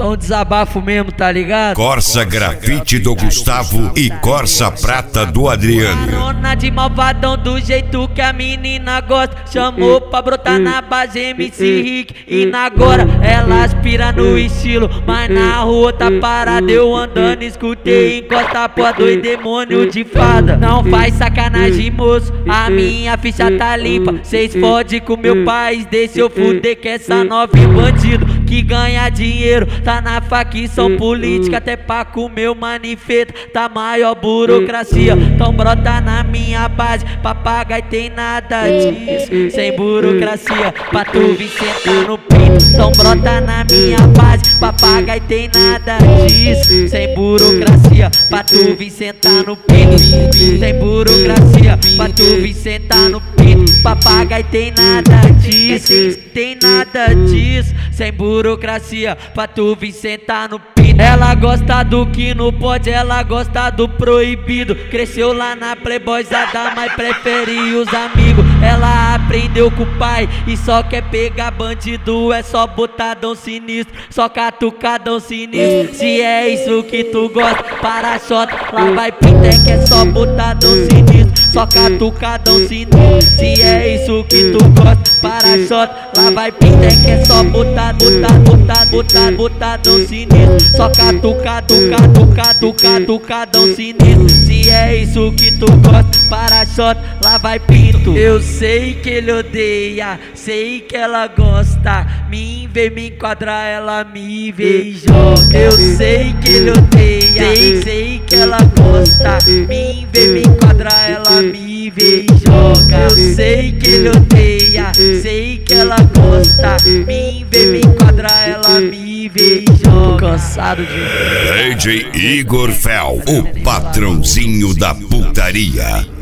Só um desabafo mesmo, tá ligado? Corsa Grafite do Gustavo e Corsa Prata do Adriano. Carona de malvadão do jeito que a menina gosta. Chamou pra brotar na base MC Rick. E na agora ela aspira no estilo, mas na rua tá parada. Eu andando, escutei, encosta pô dois demônio de fada. Não faz sacanagem, moço, a minha ficha tá limpa. Cês fode com meu país, deixa eu fuder que essa nova bandido que ganha dinheiro tá na facção política, até pra comer o manifesto tá maior burocracia. Então brota na minha base, papagaio tem nada disso, sem burocracia, pra tu vir sentar no pinto. Então brota na minha base, papagaio tem nada disso, sem burocracia, pra tu vir sentar no pinto. Sem burocracia, pra tu vir sentar no pinto. Papagaio tem nada disso, tem nada disso, sem burocracia, pra tu vir sentar no pinto. Ela gosta do que não pode, ela gosta do proibido. Cresceu lá na playboyzada, mas prefere os amigos. Ela aprendeu com o pai e só quer pegar bandido. É só botadão sinistro, só catucadão sinistro. Se é isso que tu gosta, para-choque, lá vai Pintec, é só botadão sinistro, só catucadão sinistro. Se é isso que tu gosta, para-choque, lá vai Pintec, é só botadão sinistro, só catucadão sinistro. Se é isso que tu gosta, para-choque, lá vai Pinto. Eu sei que ele odeia, sei que ela gosta. Me vê me enquadrar, ela me vê e joga. Eu sei que ele odeia, sei que ela gosta. Me vê me enquadrar, ela me vê e joga. Eu sei que ele odeia, sei que ela gosta. Me vê me enquadrar, ela me vê e joga. Tô cansado de DJ Igor Fel, o patrãozinho da putaria.